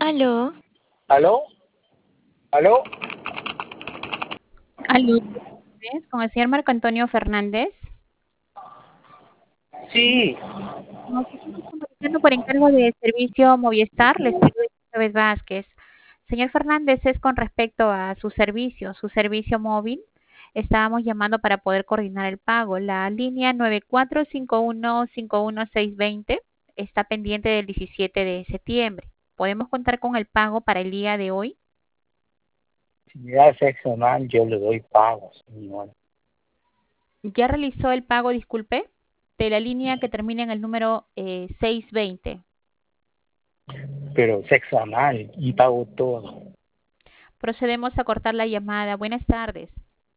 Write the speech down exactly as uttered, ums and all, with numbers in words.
Aló, ¿Aló? ¿Aló? Aló, ¿es con el señor Marco Antonio Fernández? Sí, Nos estamos comunicando por encargo de servicio Movistar, les pido Elizabeth Vázquez. Señor Fernández, es con respecto a su servicio, su servicio móvil. Estábamos llamando para poder coordinar el pago. La línea nueve cuatro cinco uno cinco uno seis dos cero está pendiente del diecisiete de septiembre. ¿Podemos contar con el pago para el día de hoy? si me da sexo anal, yo le doy pago, señor. ¿Ya realizó el pago, disculpe, de la línea que termina en el número eh, seiscientos veinte? Pero sexo anal y pago todo. Procedemos a cortar la llamada. Buenas tardes.